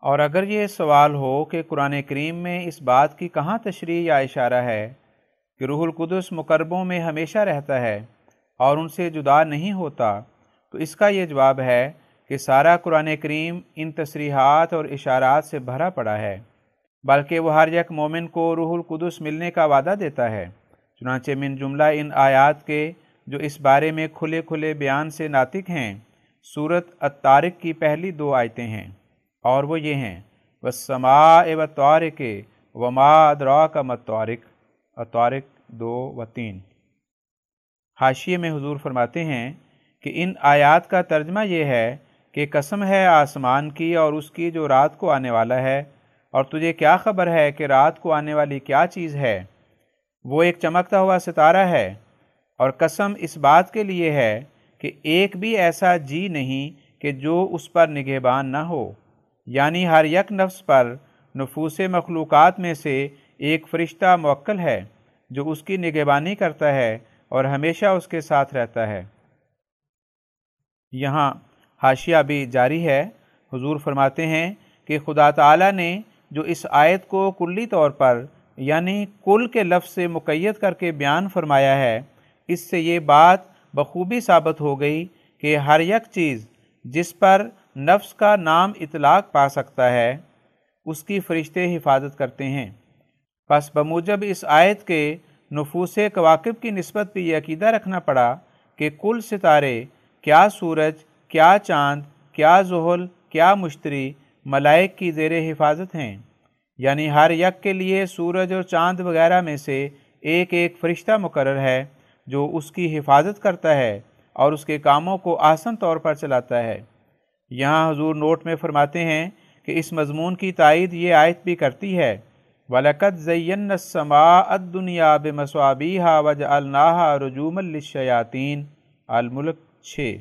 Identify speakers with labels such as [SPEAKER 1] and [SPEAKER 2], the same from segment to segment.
[SPEAKER 1] اور اگر یہ سوال ہو کہ قرآن کریم میں اس بات کی کہاں تشریح یا اشارہ ہے کہ روح القدس مقربوں میں ہمیشہ رہتا ہے اور ان سے جدا نہیں ہوتا، تو اس کا یہ جواب ہے کہ سارا قرآن کریم ان تصریحات اور اشارات سے بھرا پڑا ہے، بلکہ وہ ہر یک مومن کو روح القدس ملنے کا وعدہ دیتا ہے۔ چنانچہ من جملہ ان آیات کے جو اس بارے میں کھلے کھلے بیان سے ناطق ہیں، سورۃ الطارق کی پہلی 2 آیتیں ہیں، اور وہ یہ ہیں وَالسَّمَاءِ وَالطَّارِقِ وَمَا أَدْرَاكَ مَا الطَّارِقُ، الطارق 2 و 3۔ حاشیے میں حضور فرماتے ہیں کہ ان آیات کا ترجمہ یہ ہے کہ قسم ہے آسمان کی اور اس کی جو رات کو آنے والا ہے، اور تجھے کیا خبر ہے کہ رات کو آنے والی کیا چیز ہے؟ وہ ایک چمکتا ہوا ستارہ ہے، اور قسم اس بات کے لیے ہے کہ ایک بھی ایسا جی نہیں کہ جو اس پر نگہبان نہ ہو، یعنی ہر یک نفس پر نفوس مخلوقات میں سے ایک فرشتہ موکل ہے جو اس کی نگہبانی کرتا ہے اور ہمیشہ اس کے ساتھ رہتا ہے۔ یہاں حاشیہ بھی جاری ہے۔ حضور فرماتے ہیں کہ خدا تعالیٰ نے جو اس آیت کو کلی طور پر یعنی کل کے لفظ سے مقید کر کے بیان فرمایا ہے، اس سے یہ بات بخوبی ثابت ہو گئی کہ ہر یک چیز جس پر نفس کا نام اطلاق پا سکتا ہے اس کی فرشتے حفاظت کرتے ہیں۔ پس بموجب اس آیت کے نفوس کواکب کی نسبت بھی یہ عقیدہ رکھنا پڑا کہ کل ستارے، کیا سورج، کیا چاند، کیا زحل، کیا مشتری ملائک کی زیر حفاظت ہیں، یعنی ہر یک کے لیے سورج اور چاند وغیرہ میں سے ایک ایک فرشتہ مقرر ہے جو اس کی حفاظت کرتا ہے اور اس کے کاموں کو آسان طور پر چلاتا ہے۔ یہاں حضور نوٹ میں فرماتے ہیں کہ اس مضمون کی تائید یہ آیت بھی کرتی ہے وَلَقَدْ زَيَّنَّا السَّمَاءَ الدُّنْيَا بِمَصَابِيحَ وَجَعَلْنَاهَا رُجُومًا لِلشَّيَاطِينِ، الملک 6۔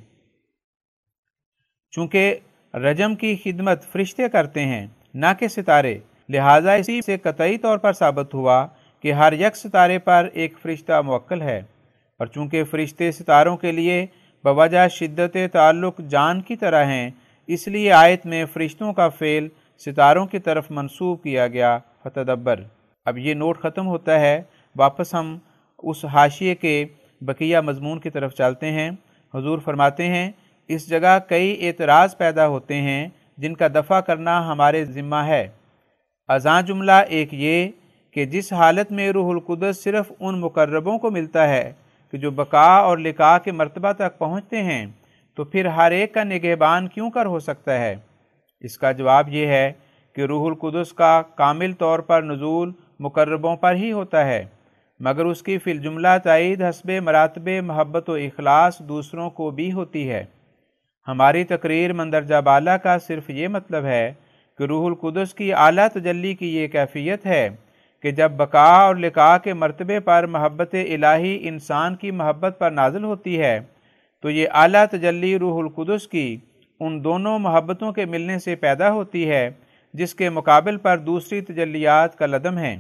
[SPEAKER 1] چونکہ رجم کی خدمت فرشتے کرتے ہیں نہ کہ ستارے، لہٰذا اسی سے قطعی طور پر ثابت ہوا کہ ہر یک ستارے پر ایک فرشتہ موکل ہے، اور چونکہ فرشتے ستاروں کے لیے بوجہ شدت تعلق جان کی طرح ہیں، اس لیے آیت میں فرشتوں کا فعل ستاروں کی طرف منسوب کیا گیا۔ فتدبر۔ اب یہ نوٹ ختم ہوتا ہے، واپس ہم اس حاشیے کے بقیہ مضمون کی طرف چلتے ہیں۔ حضور فرماتے ہیں اس جگہ کئی اعتراض پیدا ہوتے ہیں جن کا دفع کرنا ہمارے ذمہ ہے۔ ازاں جملہ ایک یہ کہ جس حالت میں روح القدس صرف ان مقربوں کو ملتا ہے کہ جو بقا اور لقاء کے مرتبہ تک پہنچتے ہیں، تو پھر ہر ایک کا نگہبان کیوں کر ہو سکتا ہے؟ اس کا جواب یہ ہے کہ روح القدس کا کامل طور پر نزول مقربوں پر ہی ہوتا ہے، مگر اس کی فی الجملہ تائید حسب مراتب محبت و اخلاص دوسروں کو بھی ہوتی ہے۔ ہماری تقریر مندرجہ بالا کا صرف یہ مطلب ہے کہ روح القدس کی اعلیٰ تجلی کی یہ کیفیت ہے کہ جب بقا اور لقاء کے مرتبے پر محبت الہی انسان کی محبت پر نازل ہوتی ہے، تو یہ اعلیٰ تجلی روح القدس کی ان دونوں محبتوں کے ملنے سے پیدا ہوتی ہے جس کے مقابل پر دوسری تجلیات کا لدم ہے۔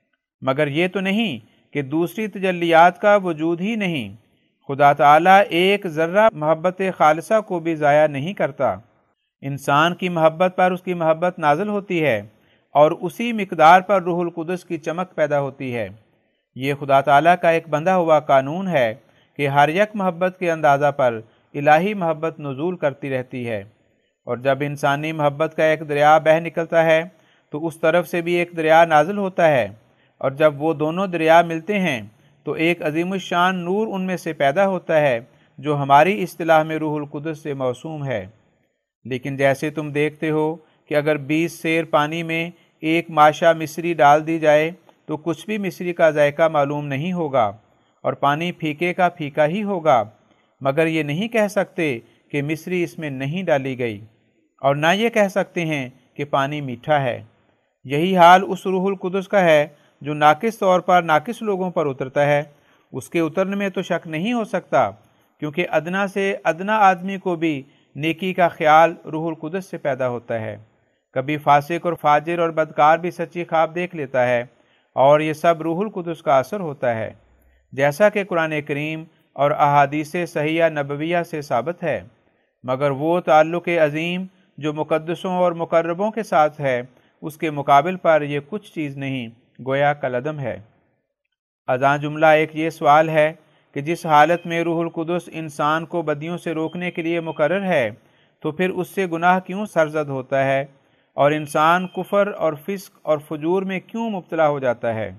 [SPEAKER 1] مگر یہ تو نہیں کہ دوسری تجلیات کا وجود ہی نہیں، خدا تعالیٰ ایک ذرہ محبت خالصہ کو بھی ضائع نہیں کرتا۔ انسان کی محبت پر اس کی محبت نازل ہوتی ہے اور اسی مقدار پر روح القدس کی چمک پیدا ہوتی ہے۔ یہ خدا تعالیٰ کا ایک بندھا ہوا قانون ہے کہ ہر یک محبت کے اندازہ پر الہی محبت نزول کرتی رہتی ہے، اور جب انسانی محبت کا ایک دریا بہہ نکلتا ہے تو اس طرف سے بھی ایک دریا نازل ہوتا ہے، اور جب وہ دونوں دریا ملتے ہیں تو ایک عظیم الشان نور ان میں سے پیدا ہوتا ہے جو ہماری اصطلاح میں روح القدس سے موسوم ہے۔ لیکن جیسے تم دیکھتے ہو کہ اگر 20 سیر پانی میں ایک ماشا مصری ڈال دی جائے تو کچھ بھی مصری کا ذائقہ معلوم نہیں ہوگا، اور پانی پھیکے کا پھیکا ہی ہوگا، مگر یہ نہیں کہہ سکتے کہ مصری اس میں نہیں ڈالی گئی، اور نہ یہ کہہ سکتے ہیں کہ پانی میٹھا ہے۔ یہی حال اس روح القدس کا ہے جو ناقص طور پر ناقص لوگوں پر اترتا ہے۔ اس کے اترنے میں تو شک نہیں ہو سکتا، کیونکہ ادنا سے ادنا آدمی کو بھی نیکی کا خیال روح القدس سے پیدا ہوتا ہے۔ کبھی فاسق اور فاجر اور بدکار بھی سچی خواب دیکھ لیتا ہے، اور یہ سب روح القدس کا اثر ہوتا ہے، جیسا کہ قرآن کریم اور احادیث صحیحہ نبویہ سے ثابت ہے۔ مگر وہ تعلق عظیم جو مقدسوں اور مقربوں کے ساتھ ہے اس کے مقابل پر یہ کچھ چیز نہیں، گویا کالعدم ہے۔ ازاں جملہ ایک یہ سوال ہے کہ جس حالت میں روح القدس انسان کو بدیوں سے روکنے کے لیے مقرر ہے تو پھر اس سے گناہ کیوں سرزد ہوتا ہے اور انسان کفر اور فسق اور فجور میں کیوں مبتلا ہو جاتا ہے؟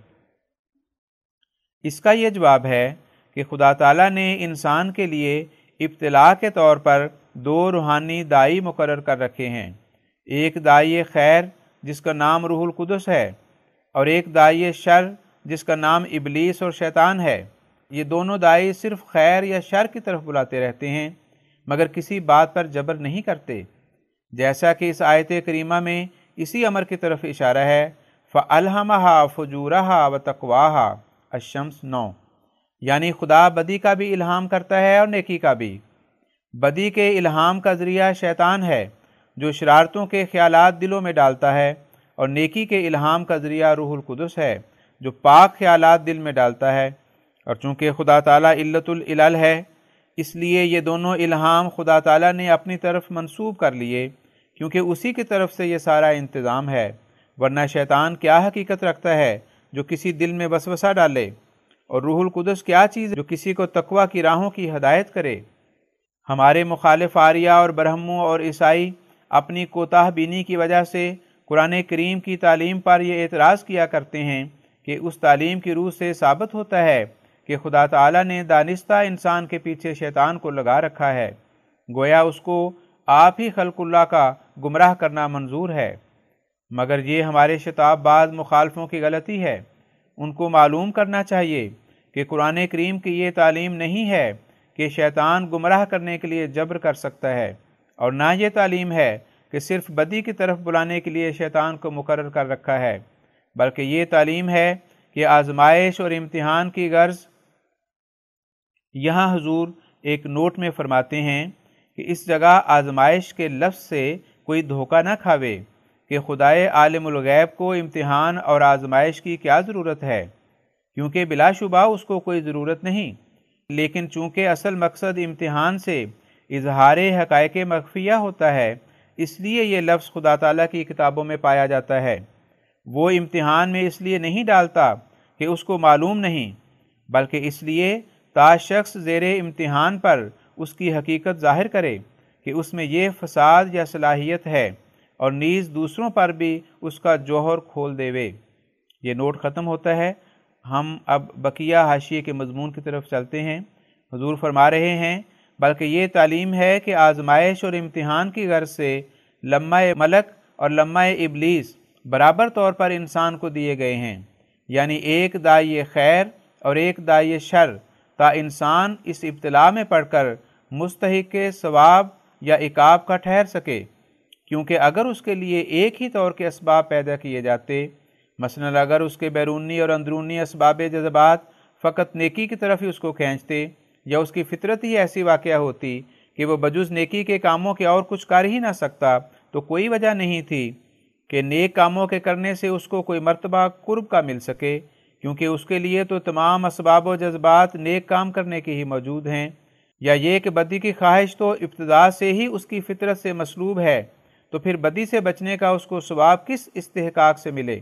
[SPEAKER 1] اس کا یہ جواب ہے کہ خدا تعالیٰ نے انسان کے لیے ابتلا کے طور پر دو روحانی دائی مقرر کر رکھے ہیں، ایک دائی خیر جس کا نام روح القدس ہے اور ایک دائی شر جس کا نام ابلیس اور شیطان ہے۔ یہ دونوں دائی صرف خیر یا شر کی طرف بلاتے رہتے ہیں مگر کسی بات پر جبر نہیں کرتے، جیسا کہ اس آیت کریمہ میں اسی امر کی طرف اشارہ ہے، فَأَلْهَمَهَا فُجُورَهَا وَتَقْوَاهَا الشمس 9، یعنی خدا بدی کا بھی الہام کرتا ہے اور نیکی کا بھی۔ بدی کے الہام کا ذریعہ شیطان ہے جو شرارتوں کے خیالات دلوں میں ڈالتا ہے، اور نیکی کے الہام کا ذریعہ روح القدس ہے جو پاک خیالات دل میں ڈالتا ہے۔ اور چونکہ خدا تعالیٰ علت العلل ہے اس لیے یہ دونوں الہام خدا تعالیٰ نے اپنی طرف منسوب کر لیے، کیونکہ اسی کی طرف سے یہ سارا انتظام ہے، ورنہ شیطان کیا حقیقت رکھتا ہے جو کسی دل میں وسوسہ ڈالے، اور روح القدس کیا چیز ہے جو کسی کو تقویٰ کی راہوں کی ہدایت کرے۔ ہمارے مخالف آریہ اور برہموں اور عیسائی اپنی کوتاہ بینی کی وجہ سے قرآن کریم کی تعلیم پر یہ اعتراض کیا کرتے ہیں کہ اس تعلیم کی روح سے ثابت ہوتا ہے کہ خدا تعالیٰ نے دانستہ انسان کے پیچھے شیطان کو لگا رکھا ہے، گویا اس کو آپ ہی خلق اللہ کا گمراہ کرنا منظور ہے۔ مگر یہ ہمارے شتاب باز مخالفوں کی غلطی ہے۔ ان کو معلوم کرنا چاہیے کہ قرآن کریم کی یہ تعلیم نہیں ہے کہ شیطان گمراہ کرنے کے لیے جبر کر سکتا ہے، اور نہ یہ تعلیم ہے کہ صرف بدی کی طرف بلانے کے لیے شیطان کو مقرر کر رکھا ہے، بلکہ یہ تعلیم ہے کہ آزمائش اور امتحان کی غرض۔ یہاں حضور ایک نوٹ میں فرماتے ہیں کہ اس جگہ آزمائش کے لفظ سے کوئی دھوکہ نہ کھاوے کہ خدائے عالم الغیب کو امتحان اور آزمائش کی کیا ضرورت ہے، کیونکہ بلا شبہ اس کو کوئی ضرورت نہیں، لیکن چونکہ اصل مقصد امتحان سے اظہار حقائق مخفیہ ہوتا ہے اس لیے یہ لفظ خدا تعالیٰ کی کتابوں میں پایا جاتا ہے۔ وہ امتحان میں اس لیے نہیں ڈالتا کہ اس کو معلوم نہیں، بلکہ اس لیے تا شخص زیر امتحان پر اس کی حقیقت ظاہر کرے کہ اس میں یہ فساد یا صلاحیت ہے، اور نیز دوسروں پر بھی اس کا جوہر کھول دیوے۔ یہ نوٹ ختم ہوتا ہے۔ ہم اب بقیہ حاشیے کے مضمون کی طرف چلتے ہیں۔ حضور فرما رہے ہیں، بلکہ یہ تعلیم ہے کہ آزمائش اور امتحان کی غرض سے لمحہ ملک اور لمحہ ابلیس برابر طور پر انسان کو دیے گئے ہیں، یعنی ایک دائی خیر اور ایک دائی شر، تا انسان اس ابتلا میں پڑھ کر مستحق ثواب یا عقاب کا ٹھہر سکے، کیونکہ اگر اس کے لیے ایک ہی طور کے اسباب پیدا کیے جاتے، مثلا اگر اس کے بیرونی اور اندرونی اسباب جذبات فقط نیکی کی طرف ہی اس کو کھینچتے، یا اس کی فطرت ہی ایسی واقعہ ہوتی کہ وہ بجز نیکی کے کاموں کے اور کچھ کر ہی نہ سکتا، تو کوئی وجہ نہیں تھی کہ نیک کاموں کے کرنے سے اس کو کوئی مرتبہ قرب کا مل سکے، کیونکہ اس کے لیے تو تمام اسباب و جذبات نیک کام کرنے کے ہی موجود ہیں، یا یہ کہ بدی کی خواہش تو ابتدا سے ہی اس کی فطرت سے مسلوب ہے، تو پھر بدی سے بچنے کا اس کو ثواب کس استحقاق سے ملے؟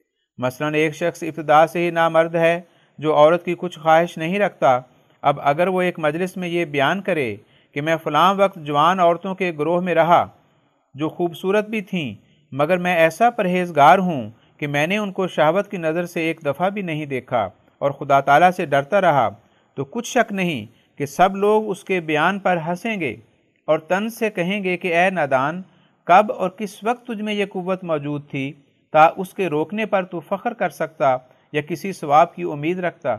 [SPEAKER 1] مثلا ایک شخص ابتدا سے ہی نامرد ہے جو عورت کی کچھ خواہش نہیں رکھتا، اب اگر وہ ایک مجلس میں یہ بیان کرے کہ میں فلاں وقت جوان عورتوں کے گروہ میں رہا جو خوبصورت بھی تھیں، مگر میں ایسا پرہیزگار ہوں کہ میں نے ان کو شہوت کی نظر سے ایک دفعہ بھی نہیں دیکھا اور خدا تعالیٰ سے ڈرتا رہا، تو کچھ شک نہیں کہ سب لوگ اس کے بیان پر ہنسیں گے اور طنز سے کہیں گے کہ اے نادان، کب اور کس وقت تجھ میں یہ قوت موجود تھی تا اس کے روکنے پر تو فخر کر سکتا یا کسی ثواب کی امید رکھتا۔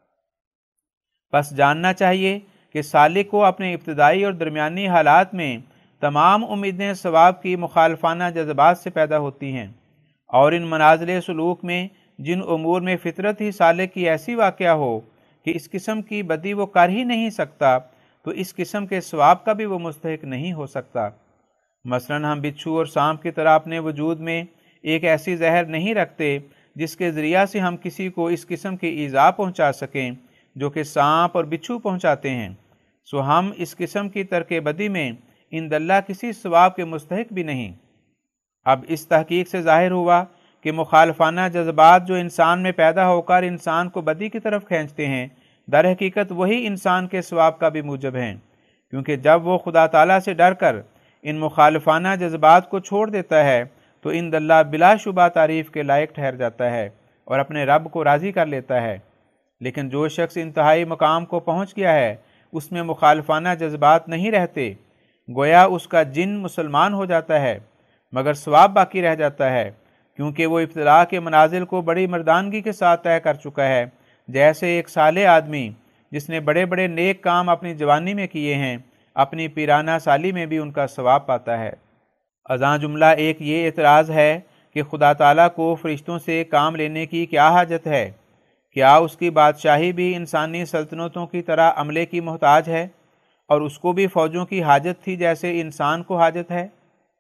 [SPEAKER 1] بس جاننا چاہیے کہ سالک کو اپنے ابتدائی اور درمیانی حالات میں تمام امیدیں ثواب کی مخالفانہ جذبات سے پیدا ہوتی ہیں، اور ان منازل سلوک میں جن امور میں فطرت ہی سالک کی ایسی واقعہ ہو کہ اس قسم کی بدی وہ کر ہی نہیں سکتا، تو اس قسم کے ثواب کا بھی وہ مستحق نہیں ہو سکتا۔ مثلا ہم بچھو اور سانپ کی طرح اپنے وجود میں ایک ایسی زہر نہیں رکھتے جس کے ذریعہ سے ہم کسی کو اس قسم کی ایذا پہنچا سکیں جو کہ سانپ اور بچھو پہنچاتے ہیں، سو ہم اس قسم کی ترک بدی میں عند اللہ کسی ثواب کے مستحق بھی نہیں۔ اب اس تحقیق سے ظاہر ہوا کہ مخالفانہ جذبات جو انسان میں پیدا ہو کر انسان کو بدی کی طرف کھینچتے ہیں، در حقیقت وہی انسان کے ثواب کا بھی موجب ہیں، کیونکہ جب وہ خدا تعالیٰ سے ڈر کر ان مخالفانہ جذبات کو چھوڑ دیتا ہے تو عند اللہ بلا شبہ تعریف کے لائق ٹھہر جاتا ہے اور اپنے رب کو راضی کر لیتا ہے۔ لیکن جو شخص انتہائی مقام کو پہنچ گیا ہے اس میں مخالفانہ جذبات نہیں رہتے، گویا اس کا جن مسلمان ہو جاتا ہے مگر ثواب باقی رہ جاتا ہے، کیونکہ وہ ابتلاء کے منازل کو بڑی مردانگی کے ساتھ طے کر چکا ہے، جیسے ایک صالح آدمی جس نے بڑے بڑے نیک کام اپنی جوانی میں کیے ہیں اپنی پیرانہ سالی میں بھی ان کا ثواب پاتا ہے۔ ازاں جملہ ایک یہ اعتراض ہے کہ خدا تعالیٰ کو فرشتوں سے کام لینے کی کیا حاجت ہے؟ کیا اس کی بادشاہی بھی انسانی سلطنتوں کی طرح عملے کی محتاج ہے اور اس کو بھی فوجوں کی حاجت تھی جیسے انسان کو حاجت ہے؟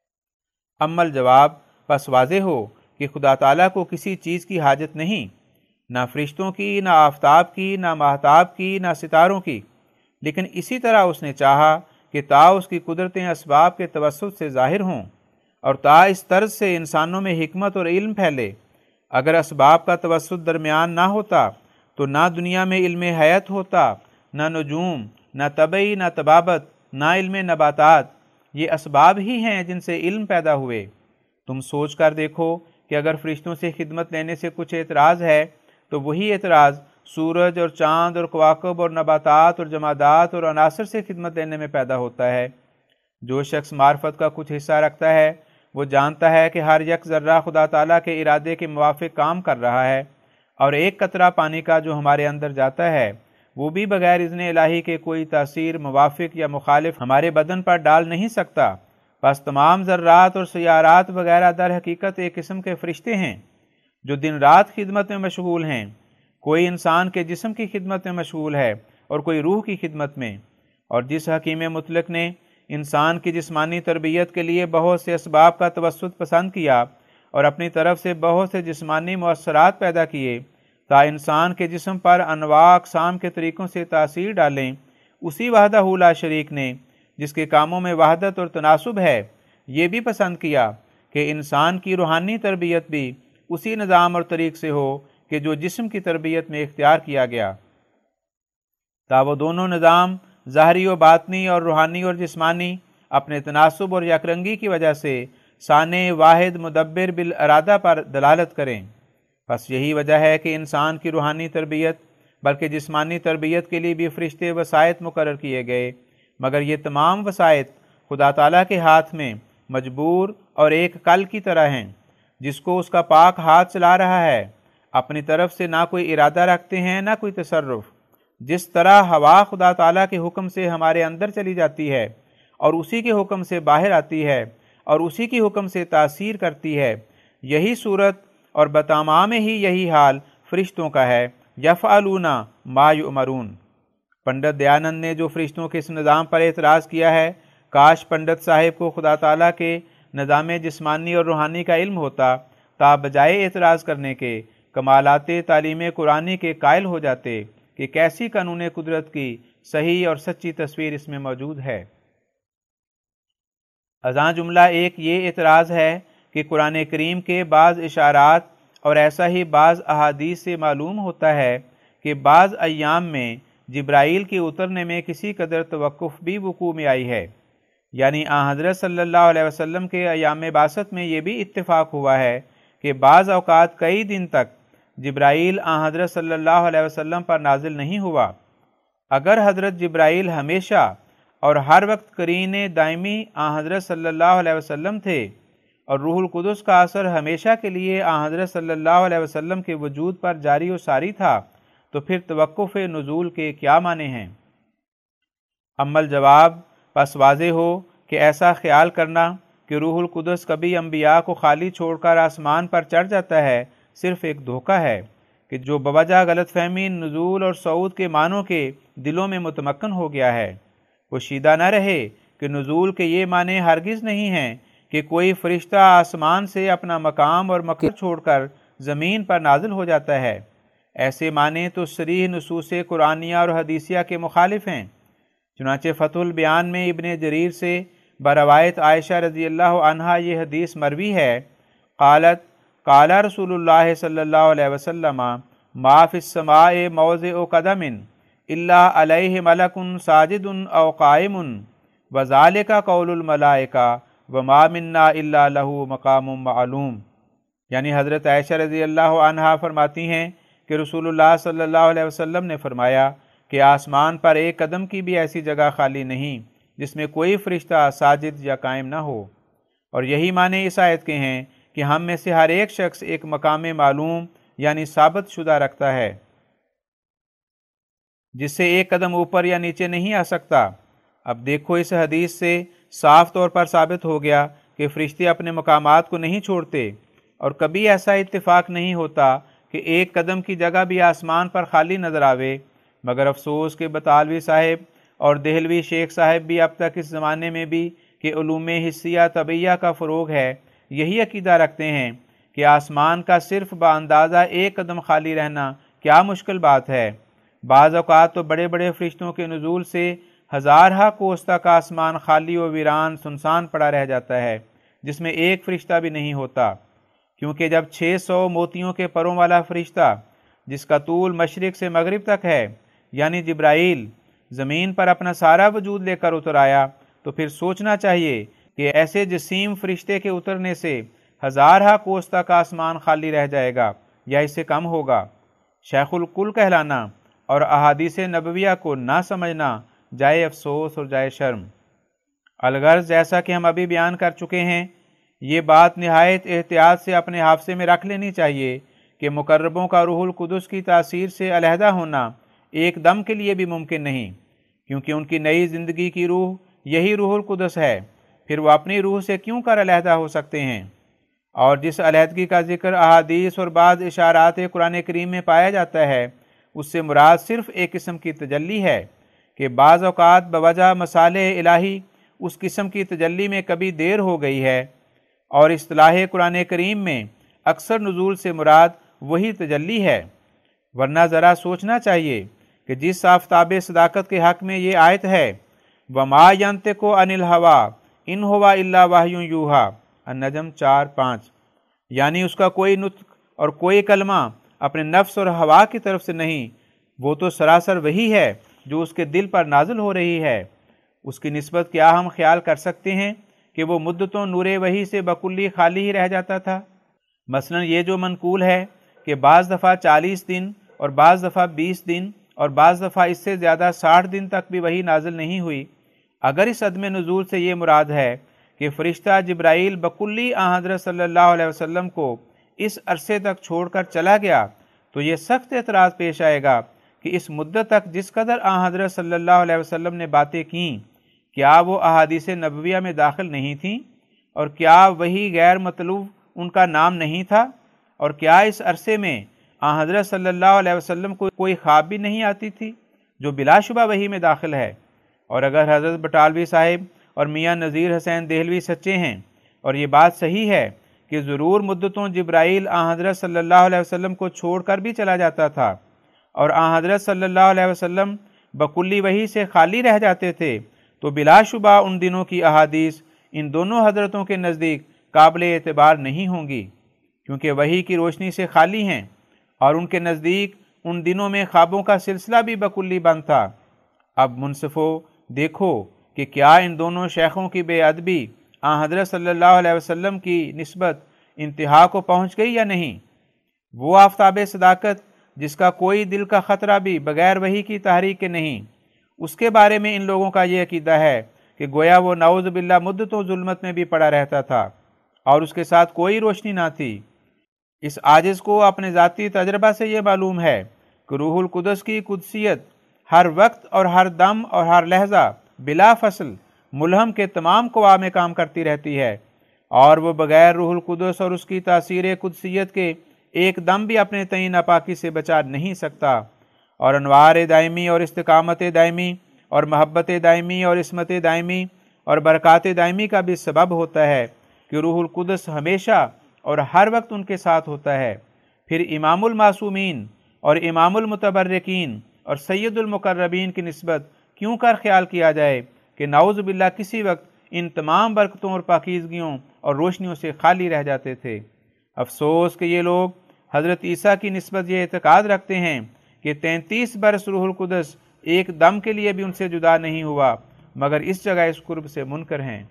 [SPEAKER 1] اما الجواب، پس واضح ہو کہ خدا تعالیٰ کو کسی چیز کی حاجت نہیں، نہ فرشتوں کی، نہ آفتاب کی، نہ ماہتاب کی، نہ ستاروں کی، لیکن اسی طرح اس نے چاہا کہ تا اس کی قدرتیں اسباب کے توسط سے ظاہر ہوں اور تا اس طرز سے انسانوں میں حکمت اور علم پھیلے۔ اگر اسباب کا توسط درمیان نہ ہوتا تو نہ دنیا میں علم حیات ہوتا، نہ نجوم، نہ طبعی، نہ طبابت، نہ علم نباتات۔ یہ اسباب ہی ہیں جن سے علم پیدا ہوئے۔ تم سوچ کر دیکھو کہ اگر فرشتوں سے خدمت لینے سے کچھ اعتراض ہے تو وہی اعتراض سورج اور چاند اور کواکب اور نباتات اور جمادات اور عناصر سے خدمت لینے میں پیدا ہوتا ہے۔ جو شخص معرفت کا کچھ حصہ رکھتا ہے وہ جانتا ہے کہ ہر یک ذرہ خدا تعالیٰ کے ارادے کے موافق کام کر رہا ہے، اور ایک قطرہ پانی کا جو ہمارے اندر جاتا ہے وہ بھی بغیر اذن الہی کے کوئی تاثیر موافق یا مخالف ہمارے بدن پر ڈال نہیں سکتا۔ بس تمام ذرات اور سیارات وغیرہ در حقیقت ایک قسم کے فرشتے ہیں جو دن رات خدمت میں مشغول ہیں۔ کوئی انسان کے جسم کی خدمت میں مشغول ہے اور کوئی روح کی خدمت میں، اور جس حکیم مطلق نے انسان کی جسمانی تربیت کے لیے بہت سے اسباب کا توسط پسند کیا اور اپنی طرف سے بہت سے جسمانی مؤثرات پیدا کیے تا انسان کے جسم پر انواع اقسام کے طریقوں سے تاثیر ڈالیں، اسی وحدہ لا شریک نے جس کے کاموں میں وحدت اور تناسب ہے یہ بھی پسند کیا کہ انسان کی روحانی تربیت بھی اسی نظام اور طریق سے ہو کہ جو جسم کی تربیت میں اختیار کیا گیا، تا وہ دونوں نظام ظاہری و باطنی اور روحانی اور جسمانی اپنے تناسب اور یکرنگی کی وجہ سے صانع واحد مدبر بالارادہ پر دلالت کریں۔ بس یہی وجہ ہے کہ انسان کی روحانی تربیت بلکہ جسمانی تربیت کے لیے بھی فرشتے وسائط مقرر کیے گئے، مگر یہ تمام وسائط خدا تعالیٰ کے ہاتھ میں مجبور اور ایک کل کی طرح ہیں جس کو اس کا پاک ہاتھ چلا رہا ہے، اپنی طرف سے نہ کوئی ارادہ رکھتے ہیں نہ کوئی تصرف۔ جس طرح ہوا خدا تعالیٰ کے حکم سے ہمارے اندر چلی جاتی ہے اور اسی کے حکم سے باہر آتی ہے اور اسی کے حکم سے تاثیر کرتی ہے، یہی صورت اور بتمام ہی یہی حال فرشتوں کا ہے۔ یفعلون ما یؤمرون۔ پنڈت دیانند نے جو فرشتوں کے اس نظام پر اعتراض کیا ہے، کاش پنڈت صاحب کو خدا تعالیٰ کے نظام جسمانی اور روحانی کا علم ہوتا تا بجائے اعتراض کرنے کے کمالات تعلیم قرآنی کے قائل ہو جاتے کہ کیسی قانون قدرت کی صحیح اور سچی تصویر اس میں موجود ہے۔ ازاں جملہ ایک یہ اعتراض ہے کہ قرآن کریم کے بعض اشارات اور ایسا ہی بعض احادیث سے معلوم ہوتا ہے کہ بعض ایام میں جبرائیل کے اترنے میں کسی قدر توقف بھی وقوع میں آئی ہے، یعنی حضرت صلی اللہ علیہ وسلم کے ایام بعثت میں یہ بھی اتفاق ہوا ہے کہ بعض اوقات کئی دن تک جبرائیل حضرت صلی اللہ علیہ وسلم پر نازل نہیں ہوا۔ اگر حضرت جبرائیل ہمیشہ اور ہر وقت قرین دائمی حضرت صلی اللہ علیہ وسلم تھے اور روح القدس کا اثر ہمیشہ کے لیے حضرت صلی اللہ علیہ وسلم کے وجود پر جاری و ساری تھا تو پھر توقف نزول کے کیا معنی ہیں؟ اما الجواب، پس واضح ہو کہ ایسا خیال کرنا کہ روح القدس کبھی انبیاء کو خالی چھوڑ کر آسمان پر چڑھ جاتا ہے صرف ایک دھوکہ ہے کہ جو بوجہ غلط فہمی نزول اور صعود کے معنوں کے دلوں میں متمکن ہو گیا ہے۔ پوشیدہ نہ رہے کہ نزول کے یہ معنی ہرگز نہیں ہیں کہ کوئی فرشتہ آسمان سے اپنا مقام اور مقر چھوڑ کر زمین پر نازل ہو جاتا ہے۔ ایسے معنی تو صریح نصوص قرآنیہ اور حدیثیہ کے مخالف ہیں۔ چنانچہ فتح البیان میں ابن جریر سے بروایت عائشہ رضی اللہ عنہا یہ حدیث مروی ہے، قالت قال رسول اللہ صلی اللہ علیہ وسلم ما فی السماء موضع قدم الا علیہ ملک ساجد او قائم وذالک قول الملائکہ وما منا الا لہ مقام معلوم۔ یعنی حضرت عائشہ رضی اللہ عنہا فرماتی ہیں کہ رسول اللہ صلی اللہ علیہ وسلم نے فرمایا کہ آسمان پر ایک قدم کی بھی ایسی جگہ خالی نہیں جس میں کوئی فرشتہ ساجد یا قائم نہ ہو، اور یہی معنی اس آیت کے ہیں کہ ہم میں سے ہر ایک شخص ایک مقام معلوم یعنی ثابت شدہ رکھتا ہے جس سے ایک قدم اوپر یا نیچے نہیں آ سکتا۔ اب دیکھو اس حدیث سے صاف طور پر ثابت ہو گیا کہ فرشتے اپنے مقامات کو نہیں چھوڑتے، اور کبھی ایسا اتفاق نہیں ہوتا کہ ایک قدم کی جگہ بھی آسمان پر خالی نظر آوے، مگر افسوس کہ بطالوی صاحب اور دہلوی شیخ صاحب بھی اب تک اس زمانے میں بھی کہ علوم حسیہ طبیعہ کا فروغ ہے، یہی عقیدہ رکھتے ہیں کہ آسمان کا صرف باندازہ ایک قدم خالی رہنا کیا مشکل بات ہے۔ بعض اوقات تو بڑے بڑے فرشتوں کے نزول سے ہزارہ کوس تک آسمان خالی و ویران سنسان پڑا رہ جاتا ہے، جس میں ایک فرشتہ بھی نہیں ہوتا، کیونکہ جب 600 موتیوں کے پروں والا فرشتہ جس کا طول مشرق سے مغرب تک ہے یعنی جبرائیل زمین پر اپنا سارا وجود لے کر اتر آیا، تو پھر سوچنا چاہیے کہ ایسے جسیم فرشتے کے اترنے سے ہزارہ کوس تک آسمان خالی رہ جائے گا یا اس سے کم ہوگا۔ شیخ الکل کہلانا اور احادیث نبویہ کو نہ سمجھنا جائے افسوس اور جائے شرم۔ الغرض جیسا کہ ہم ابھی بیان کر چکے ہیں، یہ بات نہایت احتیاط سے اپنے حافظے میں رکھ لینی چاہیے کہ مقربوں کا روح القدس کی تاثیر سے علیحدہ ہونا ایک دم کے لیے بھی ممکن نہیں، کیونکہ ان کی نئی زندگی کی روح یہی روح القدس ہے، پھر وہ اپنی روح سے کیوں کر علیحدہ ہو سکتے ہیں؟ اور جس علیحدگی کا ذکر احادیث اور بعض اشارات قرآن کریم میں پایا جاتا ہے، اس سے مراد صرف ایک قسم کی تجلی ہے کہ بعض اوقات بوجہ مصالح الہی اس قسم کی تجلی میں کبھی دیر ہو گئی ہے، اور اصطلاح قرآن کریم میں اکثر نزول سے مراد وہی تجلی ہے۔ ورنہ ذرا سوچنا چاہیے کہ جس آفتاب صداقت کے حق میں یہ آیت ہے وَمَا يَنْطِقُ عَنِ الْهَوَىٰ إِنْ هُوَ إِلَّا وَحْيٌ يُوحَىٰ النجم 4:5، یعنی اس کا کوئی نطق اور کوئی کلمہ اپنے نفس اور ہوا کی طرف سے نہیں، وہ تو سراسر وہی ہے جو اس کے دل پر نازل ہو رہی ہے۔ اس کی نسبت کیا ہم خیال کر سکتے ہیں کہ وہ مدتوں نور وحی سے بکلی خالی ہی رہ جاتا تھا؟ مثلا یہ جو منقول ہے کہ بعض دفعہ 40 دن اور بعض دفعہ 20 دن اور بعض دفعہ اس سے زیادہ 60 دن تک بھی وحی نازل نہیں ہوئی، اگر اس عدم نزول سے یہ مراد ہے کہ فرشتہ جبرائیل بکلی حضرت صلی اللہ علیہ وسلم کو اس عرصے تک چھوڑ کر چلا گیا، تو یہ سخت اعتراض پیش آئے گا کہ اس مدت تک جس قدر حضرت صلی اللہ علیہ وسلم نے باتیں کیں، کیا وہ احادیث نبویہ میں داخل نہیں تھیں؟ اور کیا وہی غیر مطلوب ان کا نام نہیں تھا؟ اور کیا اس عرصے میں حضرت صلی اللہ علیہ وسلم کو کوئی خواب بھی نہیں آتی تھی جو بلا شبہ وحی میں داخل ہے؟ اور اگر حضرت بٹالوی صاحب اور میاں نذیر حسین دہلوی سچے ہیں اور یہ بات صحیح ہے کہ ضرور مدتوں جبرائیل حضرت صلی اللہ علیہ وسلم کو چھوڑ کر بھی چلا جاتا تھا اور حضرت صلی اللہ علیہ وسلم بکلی وحی سے خالی رہ جاتے تھے، تو بلا شبہ ان دنوں کی احادیث ان دونوں حضرتوں کے نزدیک قابل اعتبار نہیں ہوں گی، کیونکہ وحی کی روشنی سے خالی ہیں، اور ان کے نزدیک ان دنوں میں خوابوں کا سلسلہ بھی بکلی بند تھا۔ اب منصفو دیکھو کہ کیا ان دونوں شیخوں کی بے ادبی حضرت صلی اللہ علیہ وسلم کی نسبت انتہا کو پہنچ گئی یا نہیں؟ وہ آفتاب صداقت جس کا کوئی دل کا خطرہ بھی بغیر وحی کی تحریک کے نہیں، اس کے بارے میں ان لوگوں کا یہ عقیدہ ہے کہ گویا وہ نعوذ باللہ مدتوں ظلمت میں بھی پڑا رہتا تھا اور اس کے ساتھ کوئی روشنی نہ تھی۔ اس عاجز کو اپنے ذاتی تجربہ سے یہ معلوم ہے کہ روح القدس کی قدسیت ہر وقت اور ہر دم اور ہر لحظہ بلا فصل ملہم کے تمام قوا میں کام کرتی رہتی ہے، اور وہ بغیر روح القدس اور اس کی تاثیر قدسیت کے ایک دم بھی اپنے تئیں ناپاکی سے بچا نہیں سکتا، اور انوار دائمی اور استقامت دائمی اور محبت دائمی اور عصمت دائمی اور برکات دائمی کا بھی سبب ہوتا ہے کہ روح القدس ہمیشہ اور ہر وقت ان کے ساتھ ہوتا ہے۔ پھر امام المعصومین اور امام المتبرکین اور سید المقربین کی نسبت کیوں کر خیال کیا جائے کہ نعوذ باللہ کسی وقت ان تمام برکتوں اور پاکیزگیوں اور روشنیوں سے خالی رہ جاتے تھے۔ افسوس کہ یہ لوگ حضرت عیسیٰ کی نسبت یہ اعتقاد رکھتے ہیں کہ 33 برس روح القدس ایک دم کے لیے بھی ان سے جدا نہیں ہوا، مگر اس جگہ اس قرب سے منکر ہیں۔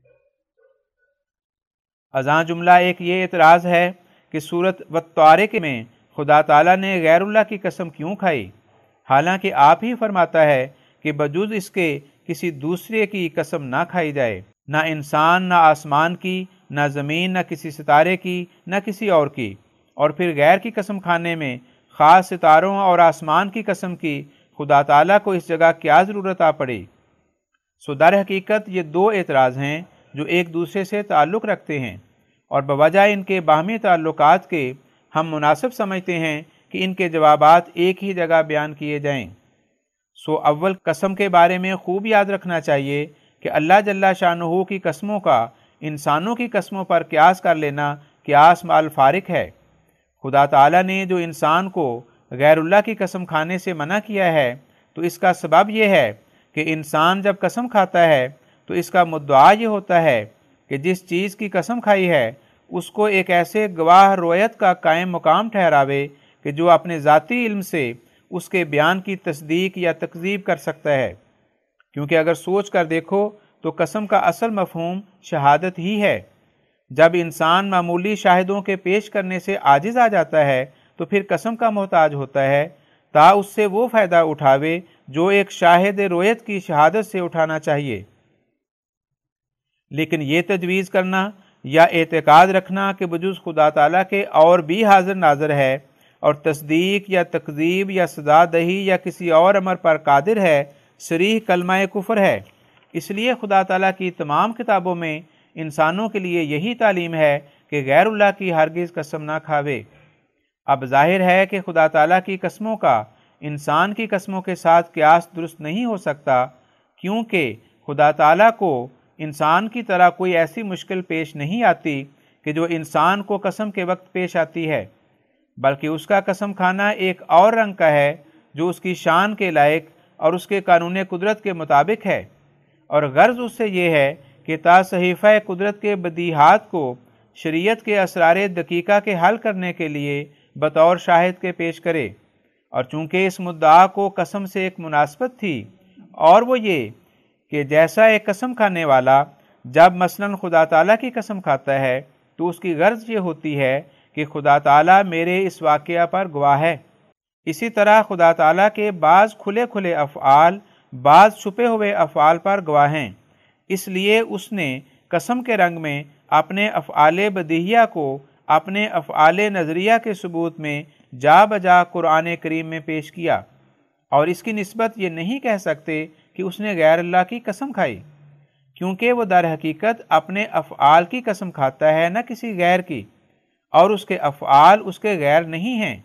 [SPEAKER 1] ازاں جملہ ایک یہ اعتراض ہے کہ سورۃ والطارق میں خدا تعالیٰ نے غیر اللہ کی قسم کیوں کھائی، حالانکہ آپ ہی فرماتا ہے کہ بجز اس کے کسی دوسرے کی قسم نہ کھائی جائے، نہ انسان، نہ آسمان کی، نہ زمین، نہ کسی ستارے کی، نہ کسی اور کی۔ اور پھر غیر کی قسم کھانے میں خاص ستاروں اور آسمان کی قسم کی خدا تعالیٰ کو اس جگہ کیا ضرورت آ پڑی؟ سو در حقیقت یہ دو اعتراض ہیں جو ایک دوسرے سے تعلق رکھتے ہیں، اور بوجہ ان کے باہمی تعلقات کے ہم مناسب سمجھتے ہیں کہ ان کے جوابات ایک ہی جگہ بیان کیے جائیں۔ سو اول قسم کے بارے میں خوب یاد رکھنا چاہیے کہ اللہ جل شانہ کی قسموں کا انسانوں کی قسموں پر قیاس کر لینا قیاس مع الفارق ہے۔ خدا تعالیٰ نے جو انسان کو غیر اللہ کی قسم کھانے سے منع کیا ہے، تو اس کا سبب یہ ہے کہ انسان جب قسم کھاتا ہے تو اس کا مدعا یہ ہوتا ہے کہ جس چیز کی قسم کھائی ہے اس کو ایک ایسے گواہ رویت کا قائم مقام ٹھہراوے کہ جو اپنے ذاتی علم سے اس کے بیان کی تصدیق یا تکذیب کر سکتا ہے، کیونکہ اگر سوچ کر دیکھو تو قسم کا اصل مفہوم شہادت ہی ہے۔ جب انسان معمولی شاہدوں کے پیش کرنے سے عاجز آ جاتا ہے تو پھر قسم کا محتاج ہوتا ہے تا اس سے وہ فائدہ اٹھاوے جو ایک شاہد رویت کی شہادت سے اٹھانا چاہیے۔ لیکن یہ تجویز کرنا یا اعتقاد رکھنا کہ بجز خدا تعالیٰ کے اور بھی حاضر ناظر ہے اور تصدیق یا تکذیب یا سزا دہی یا کسی اور امر پر قادر ہے، صریح کلمہ کفر ہے۔ اس لیے خدا تعالیٰ کی تمام کتابوں میں انسانوں کے لیے یہی تعلیم ہے کہ غیر اللہ کی ہرگز قسم نہ کھاوے۔ اب ظاہر ہے کہ خدا تعالیٰ کی قسموں کا انسان کی قسموں کے ساتھ قیاس درست نہیں ہو سکتا، کیونکہ خدا تعالیٰ کو انسان کی طرح کوئی ایسی مشکل پیش نہیں آتی کہ جو انسان کو قسم کے وقت پیش آتی ہے، بلکہ اس کا قسم کھانا ایک اور رنگ کا ہے جو اس کی شان کے لائق اور اس کے قانون قدرت کے مطابق ہے، اور غرض اس سے یہ ہے کہ تا صحیفہ قدرت کے بدیہات کو شریعت کے اسرار دقیقہ کے حل کرنے کے لیے بطور شاہد کے پیش کرے۔ اور چونکہ اس مدعا کو قسم سے ایک مناسبت تھی، اور وہ یہ کہ جیسا ایک قسم کھانے والا جب مثلاً خدا تعالیٰ کی قسم کھاتا ہے تو اس کی غرض یہ ہوتی ہے کہ خدا تعالیٰ میرے اس واقعہ پر گواہ ہے۔ اسی طرح خدا تعالیٰ کے بعض کھلے کھلے افعال بعض چھپے ہوئے افعال پر گواہ ہیں، اس لیے اس نے قسم کے رنگ میں اپنے افعال بدیہیہ کو اپنے افعال نظریہ کے ثبوت میں جا بجا قرآن کریم میں پیش کیا، اور اس کی نسبت یہ نہیں کہہ سکتے کہ اس نے غیر اللہ کی قسم کھائی، کیونکہ وہ در حقیقت اپنے افعال کی قسم کھاتا ہے نہ کسی غیر کی، اور اس کے افعال اس کے غیر نہیں ہیں۔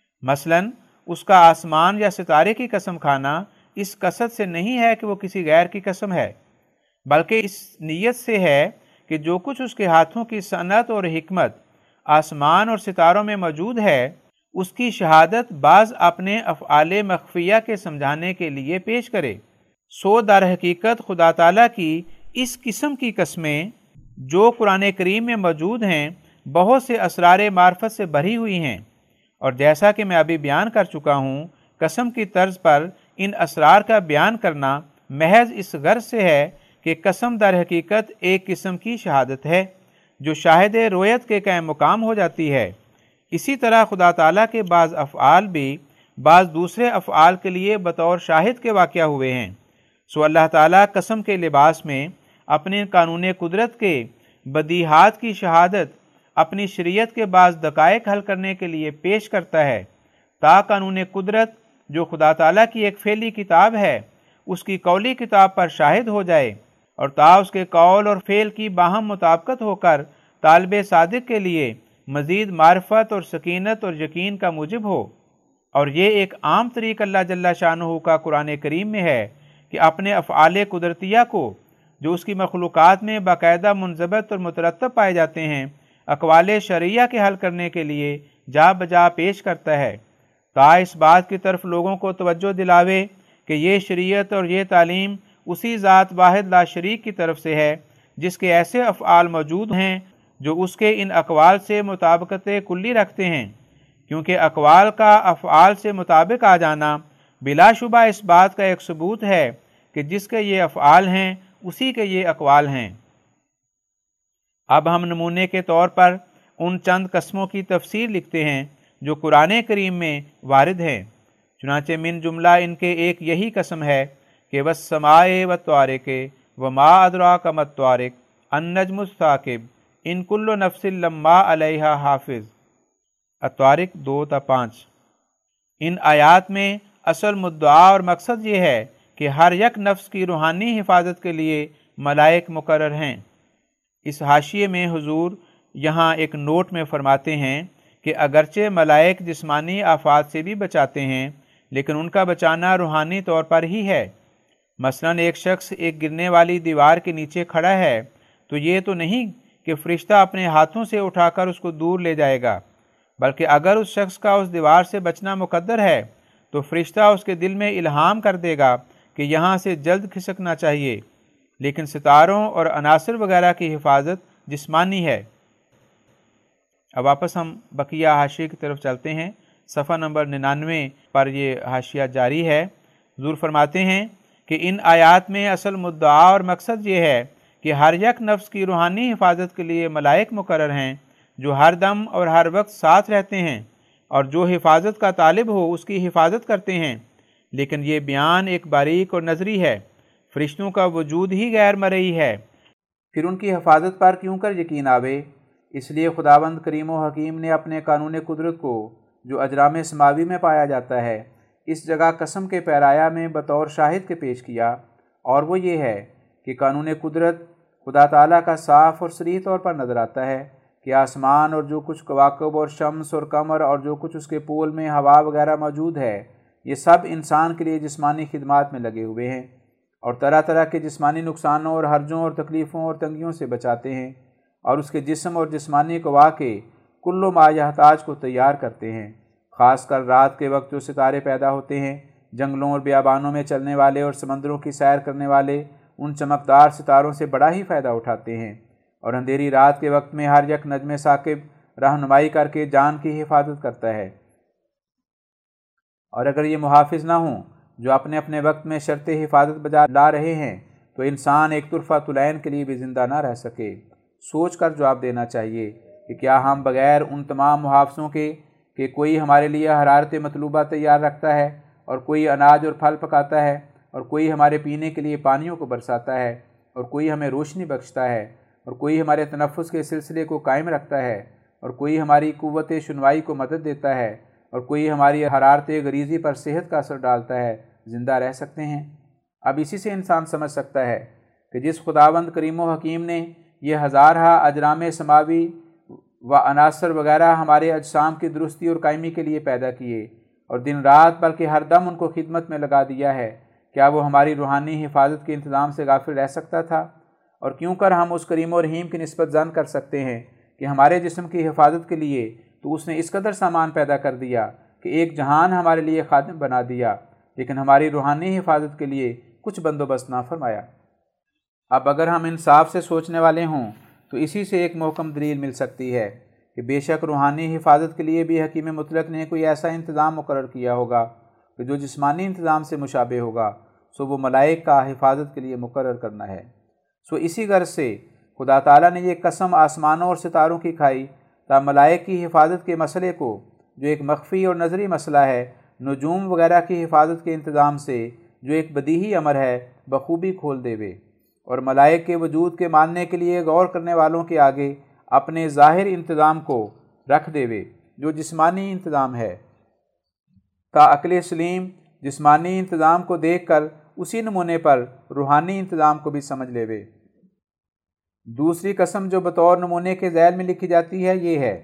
[SPEAKER 1] مثلاً اس کا آسمان یا ستارے کی قسم کھانا اس قصد سے نہیں ہے کہ وہ کسی غیر کی قسم ہے، بلکہ اس نیت سے ہے کہ جو کچھ اس کے ہاتھوں کی صنعت اور حکمت آسمان اور ستاروں میں موجود ہے اس کی شہادت بعض اپنے افعال مخفیہ کے سمجھانے کے لیے پیش کرے۔ سو در حقیقت خدا تعالیٰ کی اس قسم کی قسمیں جو قرآن کریم میں موجود ہیں بہت سے اسرار معرفت سے بھری ہوئی ہیں، اور جیسا کہ میں ابھی بیان کر چکا ہوں، قسم کی طرز پر ان اسرار کا بیان کرنا محض اس غرض سے ہے کہ قسم در حقیقت ایک قسم کی شہادت ہے جو شاہد رویت کے قائم مقام ہو جاتی ہے۔ اسی طرح خدا تعالیٰ کے بعض افعال بھی بعض دوسرے افعال کے لیے بطور شاہد کے واقع ہوئے ہیں۔ سو اللہ تعالیٰ قسم کے لباس میں اپنے قانون قدرت کے بدیہات کی شہادت اپنی شریعت کے بعض دقائق حل کرنے کے لیے پیش کرتا ہے، تا قانون قدرت جو خدا تعالیٰ کی ایک فعلی کتاب ہے اس کی قولی کتاب پر شاہد ہو جائے، اور تا اس کے قول اور فعل کی باہم مطابقت ہو کر طالب صادق کے لیے مزید معرفت اور سکینت اور یقین کا موجب ہو۔ اور یہ ایک عام طریق اللہ جل شانہ کا قرآن کریم میں ہے کہ اپنے افعال قدرتیہ کو جو اس کی مخلوقات میں باقاعدہ منضبط اور مترتب پائے جاتے ہیں اقوال شرعیہ کے حل کرنے کے لیے جا بجا پیش کرتا ہے، تا اس بات کی طرف لوگوں کو توجہ دلاوے کہ یہ شریعت اور یہ تعلیم اسی ذات واحد لا شریک کی طرف سے ہے جس کے ایسے افعال موجود ہیں جو اس کے ان اقوال سے مطابقت کلی رکھتے ہیں، کیونکہ اقوال کا افعال سے مطابق آ جانا بلا شبہ اس بات کا ایک ثبوت ہے کہ جس کے یہ افعال ہیں اسی کے یہ اقوال ہیں۔ اب ہم نمونے کے طور پر ان چند قسموں کی تفسیر لکھتے ہیں جو قرآن کریم میں وارد ہیں۔ چنانچہ من جملہ ان کے ایک یہی قسم ہے کہ والسماء والطارق وما ادراک ما الطارق النجم الثاقب ان کل نفس لما علیہا حافظ، الطارق 2-5۔ ان آیات میں اصل مدعا اور مقصد یہ ہے کہ ہر یک نفس کی روحانی حفاظت کے لیے ملائک مقرر ہیں۔ اس حاشیے میں حضور یہاں ایک نوٹ میں فرماتے ہیں کہ اگرچہ ملائک جسمانی آفات سے بھی بچاتے ہیں لیکن ان کا بچانا روحانی طور پر ہی ہے۔ مثلا ایک شخص ایک گرنے والی دیوار کے نیچے کھڑا ہے تو یہ تو نہیں کہ فرشتہ اپنے ہاتھوں سے اٹھا کر اس کو دور لے جائے گا، بلکہ اگر اس شخص کا اس دیوار سے بچنا مقدر ہے تو فرشتہ اس کے دل میں الہام کر دے گا کہ یہاں سے جلد کھسکنا چاہیے۔ لیکن ستاروں اور عناصر وغیرہ کی حفاظت جسمانی ہے۔ اب واپس ہم بقیہ حاشیے کی طرف چلتے ہیں۔ صفحہ نمبر 99 پر یہ حاشیہ جاری ہے۔ حضور فرماتے ہیں کہ ان آیات میں اصل مدعا اور مقصد یہ ہے کہ ہر یک نفس کی روحانی حفاظت کے لیے ملائک مقرر ہیں جو ہر دم اور ہر وقت ساتھ رہتے ہیں اور جو حفاظت کا طالب ہو اس کی حفاظت کرتے ہیں۔ لیکن یہ بیان ایک باریک اور نظری ہے، فرشتوں کا وجود ہی غیر مرئی ہے، پھر ان کی حفاظت پر کیوں کر یقین آوے؟ اس لیے خداوند کریم و حکیم نے اپنے قانون قدرت کو جو اجرام سماوی میں پایا جاتا ہے اس جگہ قسم کے پیرایا میں بطور شاہد کے پیش کیا، اور وہ یہ ہے کہ قانون قدرت خدا تعالیٰ کا صاف اور صریح طور پر نظر آتا ہے کہ آسمان اور جو کچھ کواکب اور شمس اور قمر اور جو کچھ اس کے پول میں ہوا وغیرہ موجود ہے یہ سب انسان کے لیے جسمانی خدمات میں لگے ہوئے ہیں اور طرح طرح کے جسمانی نقصانوں اور حرجوں اور تکلیفوں اور تنگیوں سے بچاتے ہیں، اور اس کے جسم اور جسمانی قوا کے کل ما یحتاج کو تیار کرتے ہیں۔ خاص کر رات کے وقت جو ستارے پیدا ہوتے ہیں، جنگلوں اور بیابانوں میں چلنے والے اور سمندروں کی سیر کرنے والے ان چمکدار ستاروں سے بڑا ہی فائدہ اٹھاتے ہیں، اور اندھیری رات کے وقت میں ہر یک نجم ثاقب رہنمائی کر کے جان کی حفاظت کرتا ہے۔ اور اگر یہ محافظ نہ ہوں جو اپنے اپنے وقت میں شرط حفاظت بجا لا رہے ہیں تو انسان ایک طرفہ العین کے لیے بھی زندہ نہ رہ سکے۔ سوچ کر جواب دینا چاہیے کہ کیا ہم بغیر ان تمام محافظوں کے کہ کوئی ہمارے لیے حرارت مطلوبہ تیار رکھتا ہے اور کوئی اناج اور پھل پکاتا ہے اور کوئی ہمارے پینے کے لیے پانیوں کو برساتا ہے اور کوئی ہمیں روشنی بخشتا ہے اور کوئی ہمارے تنفس کے سلسلے کو قائم رکھتا ہے اور کوئی ہماری قوت شنوائی کو مدد دیتا ہے اور کوئی ہماری حرارت غریزی پر صحت کا اثر ڈالتا ہے، زندہ رہ سکتے ہیں؟ اب اسی سے انسان سمجھ سکتا ہے کہ جس خداوند کریم و حکیم نے یہ ہزارہا اجرام سماوی و عناصر وغیرہ ہمارے اجسام کی درستی اور قائمی کے لیے پیدا کیے اور دن رات بلکہ ہر دم ان کو خدمت میں لگا دیا ہے، کیا وہ ہماری روحانی حفاظت کے انتظام سے غافل رہ سکتا تھا؟ اور کیوں کر ہم اس کریم و رحیم کی نسبت ظن کر سکتے ہیں کہ ہمارے جسم کی حفاظت کے لیے تو اس نے اس قدر سامان پیدا کر دیا کہ ایک جہان ہمارے لیے خادم بنا دیا، لیکن ہماری روحانی حفاظت کے لیے کچھ بندوبست نہ فرمایا۔ اب اگر ہم انصاف سے سوچنے والے ہوں تو اسی سے ایک محکم دلیل مل سکتی ہے کہ بے شک روحانی حفاظت کے لیے بھی حکیم مطلق نے کوئی ایسا انتظام مقرر کیا ہوگا کہ جو جسمانی انتظام سے مشابہ ہوگا، سو وہ ملائک کا حفاظت کے لیے مقرر کرنا ہے۔ سو اسی غرض سے خدا تعالیٰ نے یہ قسم آسمانوں اور ستاروں کی کھائی تا ملائک کی حفاظت کے مسئلے کو، جو ایک مخفی اور نظری مسئلہ ہے، نجوم وغیرہ کی حفاظت کے انتظام سے، جو ایک بدیہی امر ہے، بخوبی کھول دے وے، اور ملائک کے وجود کے ماننے کے لیے غور کرنے والوں کے آگے اپنے ظاہر انتظام کو رکھ دے وے جو جسمانی انتظام ہے، تا عقل سلیم جسمانی انتظام کو دیکھ کر اسی نمونے پر روحانی انتظام کو بھی سمجھ لے وے۔ دوسری قسم جو بطور نمونے کے ذیل میں لکھی جاتی ہے یہ ہے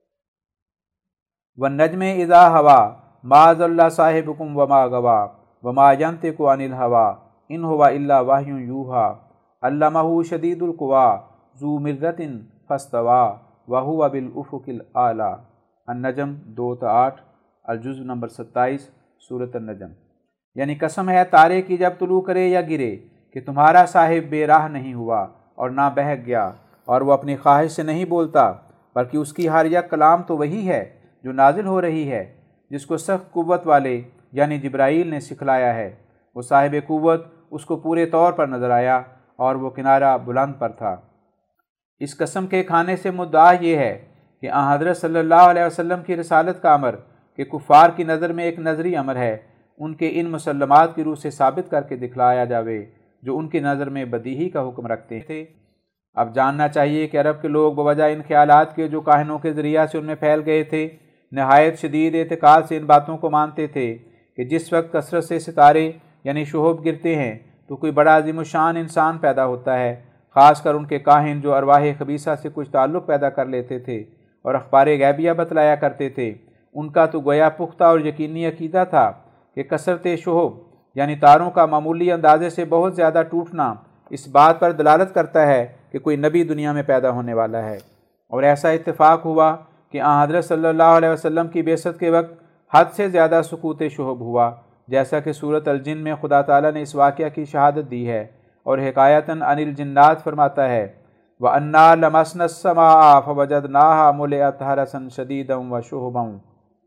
[SPEAKER 1] وَالنَّجْمِ إِذَا هَوَىٰ مَا ضَلَّ صَاحِبُكُمْ وَمَا غَوَىٰ وَمَا يَنطِقُ عَنِ الْهَوَىٰ إِنْ هُوَ إِلَّا وَحْيٌ يُوحَىٰ عَلَّمَهُ شَدِيدُ الْقُوَىٰ ذُو مِرَّةٍ فَاسْتَوَىٰ وَهُوَ بِالْأُفُقِ الْأَعْلَىٰ۔ النجم 2-8 الجزء نمبر 27 سورۃ النجم۔ یعنی قسم ہے تارے کی جب طلوع کرے یا گرے کہ تمہارا صاحب بے راہ نہیں ہوا اور نہ بہک گیا، اور وہ اپنی خواہش سے نہیں بولتا، بلکہ اس کی ہر یک کلام تو وہی ہے جو نازل ہو رہی ہے، جس کو سخت قوت والے یعنی جبرائیل نے سکھلایا ہے۔ وہ صاحب قوت اس کو پورے طور پر نظر آیا اور وہ کنارہ بلند پر تھا۔ اس قسم کے کھانے سے مدعا یہ ہے کہ آن حضرت صلی اللہ علیہ وسلم کی رسالت کا امر کہ کفار کی نظر میں ایک نظری امر ہے، ان کے ان مسلمات کی روح سے ثابت کر کے دکھلایا جاوے جو ان کی نظر میں بدیہی کا حکم رکھتے تھے۔ اب جاننا چاہیے کہ عرب کے لوگ بوجہ ان خیالات کے جو کاہنوں کے ذریعہ سے ان میں پھیل گئے تھے، نہایت شدید اعتقاد سے ان باتوں کو مانتے تھے کہ جس وقت کثرت سے ستارے یعنی شہب گرتے ہیں تو کوئی بڑا عظیم الشان انسان پیدا ہوتا ہے، خاص کر ان کے کاہن جو ارواح خبیثہ سے کچھ تعلق پیدا کر لیتے تھے اور اخبار غیبیہ بتلایا کرتے تھے۔ ان کا تو گویا پختہ اور یقینی عقیدہ تھا کہ کثرت شہب یعنی تاروں کا معمولی اندازے سے بہت زیادہ ٹوٹنا اس بات پر دلالت کرتا ہے کہ کوئی نبی دنیا میں پیدا ہونے والا ہے، اور ایسا اتفاق ہوا کہ آن حضرت صلی اللہ علیہ وسلم کی بعثت کے وقت حد سے زیادہ سکوت شہب ہوا، جیسا کہ سورۃ الجن میں خدا تعالیٰ نے اس واقعہ کی شہادت دی ہے اور حکایتاً عن الجنات فرماتا ہے وَأَنَّا لَمَسْنَا السَّمَاءَ فَوَجَدْنَاهَا مُلِئَتْ حَرَسًا شَدِيدًا وَشُهُبًا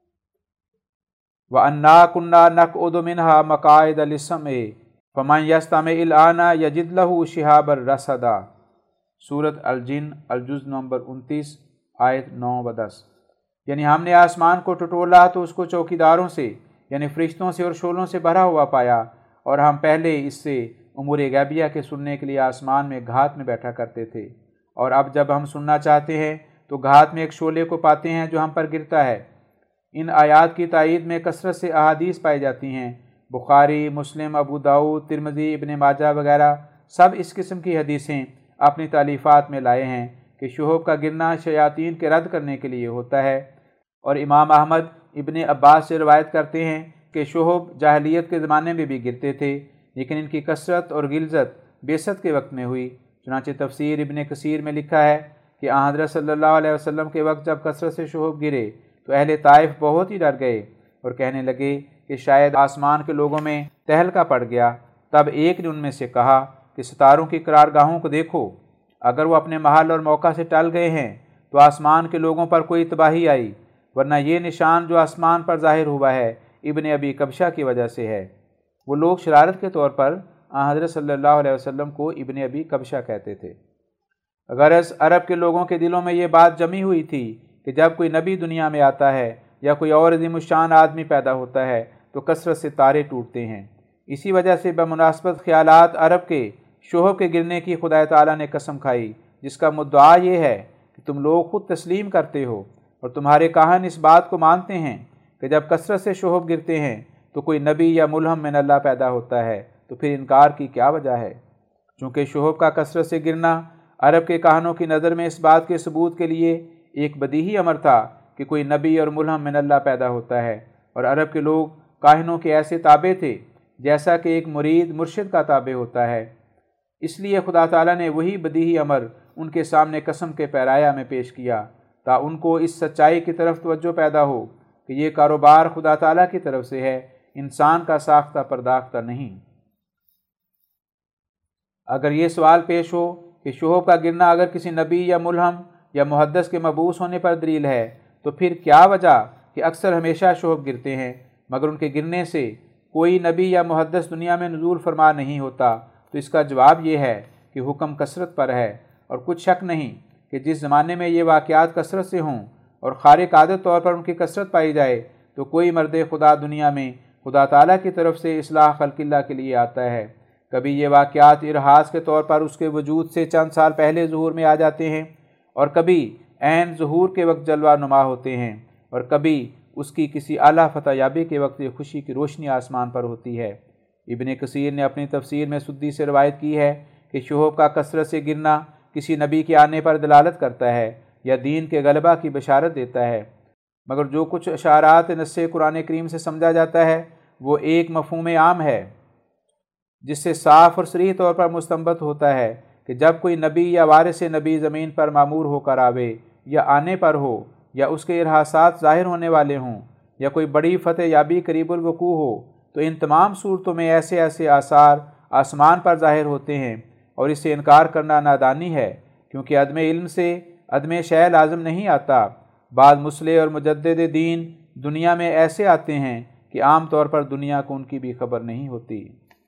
[SPEAKER 1] وَأَنَّا كُنَّا نَقْعُدُ مِنْهَا مَقَاعِدَ لِلسَّمْعِ فَمَنْ يَسْتَمِعِ الْآنَ يَجِدْ لَهُ شِهَابًا رَصَدًا۔ سورۃ الجن الجز نمبر 29 آیت 9 و 10۔ یعنی ہم نے آسمان کو ٹٹولا تو اس کو چوکیداروں سے یعنی فرشتوں سے اور شعلوں سے بھرا ہوا پایا، اور ہم پہلے اس سے امور غیبیہ کے سننے کے لیے آسمان میں گھات میں بیٹھا کرتے تھے، اور اب جب ہم سننا چاہتے ہیں تو گھات میں ایک شعلے کو پاتے ہیں جو ہم پر گرتا ہے۔ ان آیات کی تائید میں کثرت سے احادیث پائی جاتی ہیں۔ بخاری، مسلم، ابو داؤد، ترمذی، ابن ماجہ وغیرہ سب اس قسم کی حدیثیں اپنی تالیفات میں لائے ہیں کہ شہب کا گرنا شیاطین کے رد کرنے کے لیے ہوتا ہے، اور امام احمد ابن عباس سے روایت کرتے ہیں کہ شہب جاہلیت کے زمانے میں بھی گرتے تھے، لیکن ان کی کثرت اور غلظت بعثت کے وقت میں ہوئی۔ چنانچہ تفسیر ابن کثیر میں لکھا ہے کہ آن حضرت صلی اللہ علیہ وسلم کے وقت جب کثرت سے شہب گرے تو اہل طائف بہت ہی ڈر گئے اور کہنے لگے کہ شاید آسمان کے لوگوں میں تہلکہ پڑ گیا۔ تب ایک نے ان میں سے کہا کہ ستاروں کی قرارگاہوں کو دیکھو، اگر وہ اپنے محل اور موقع سے ٹل گئے ہیں تو آسمان کے لوگوں پر کوئی تباہی آئی، ورنہ یہ نشان جو آسمان پر ظاہر ہوا ہے ابن ابی کبشہ کی وجہ سے ہے۔ وہ لوگ شرارت کے طور پر آن حضرت صلی اللہ علیہ وسلم کو ابن ابی کبشہ کہتے تھے۔ غرض عرب کے لوگوں کے دلوں میں یہ بات جمی ہوئی تھی کہ جب کوئی نبی دنیا میں آتا ہے یا کوئی اور عظیم الشان آدمی پیدا ہوتا ہے تو کثرت سے تارے ٹوٹتے ہیں۔ اسی وجہ سے بمناسبت خیالات عرب کے شہب کے گرنے کی خدا تعالیٰ نے قسم کھائی، جس کا مدعا یہ ہے کہ تم لوگ خود تسلیم کرتے ہو اور تمہارے کاہن اس بات کو مانتے ہیں کہ جب کثرت سے شہب گرتے ہیں تو کوئی نبی یا ملہم من اللہ پیدا ہوتا ہے، تو پھر انکار کی کیا وجہ ہے؟ چونکہ شہب کا کثرت سے گرنا عرب کے کاہنوں کی نظر میں اس بات کے ثبوت کے لیے ایک بدیہی امر تھا کہ کوئی نبی اور ملہم من اللہ پیدا ہوتا ہے، اور عرب کے لوگ کاہنوں کے ایسے تابع تھے جیسا کہ ایک مرید مرشد کا تابع ہوتا ہے۔ اس لیے خدا تعالیٰ نے وہی بدیہی امر ان کے سامنے قسم کے پیرایا میں پیش کیا تا ان کو اس سچائی کی طرف توجہ پیدا ہو کہ یہ کاروبار خدا تعالیٰ کی طرف سے ہے، انسان کا ساختہ پرداختہ نہیں۔ اگر یہ سوال پیش ہو کہ شہب کا گرنا اگر کسی نبی یا ملہم یا محدث کے مبعوث ہونے پر دلیل ہے تو پھر کیا وجہ کہ اکثر ہمیشہ شہب گرتے ہیں مگر ان کے گرنے سے کوئی نبی یا محدث دنیا میں نزول فرما نہیں ہوتا؟ تو اس کا جواب یہ ہے کہ حکم کثرت پر ہے، اور کچھ شک نہیں کہ جس زمانے میں یہ واقعات کثرت سے ہوں اور خارق عادت طور پر ان کی کثرت پائی جائے تو کوئی مرد خدا دنیا میں خدا تعالیٰ کی طرف سے اصلاح خلق اللہ کے لیے آتا ہے۔ کبھی یہ واقعات ارہاس کے طور پر اس کے وجود سے چند سال پہلے ظہور میں آ جاتے ہیں، اور کبھی عین ظہور کے وقت جلوہ نما ہوتے ہیں، اور کبھی اس کی کسی اعلیٰ فتح یابی کے وقت یہ خوشی کی روشنی آسمان پر ہوتی ہے۔ ابن کثیر نے اپنی تفسیر میں سدی سے روایت کی ہے کہ شہب کا کثرت سے گرنا کسی نبی کے آنے پر دلالت کرتا ہے یا دین کے غلبہ کی بشارت دیتا ہے، مگر جو کچھ اشارات نص قرآن کریم سے سمجھا جاتا ہے وہ ایک مفہوم عام ہے جس سے صاف اور صریح طور پر مستنبط ہوتا ہے کہ جب کوئی نبی یا وارث نبی زمین پر معمور ہو کر آوے یا آنے پر ہو یا اس کے ارہاسات ظاہر ہونے والے ہوں یا کوئی بڑی فتح یابی قریب الوقوع ہو، تو ان تمام صورتوں میں ایسے ایسے آثار آسمان پر ظاہر ہوتے ہیں، اور اس سے انکار کرنا نادانی ہے، کیونکہ عدم علم سے عدم شیء لازم نہیں آتا۔ بعض مصلح اور مجدد دین دنیا میں ایسے آتے ہیں کہ عام طور پر دنیا کو ان کی بھی خبر نہیں ہوتی۔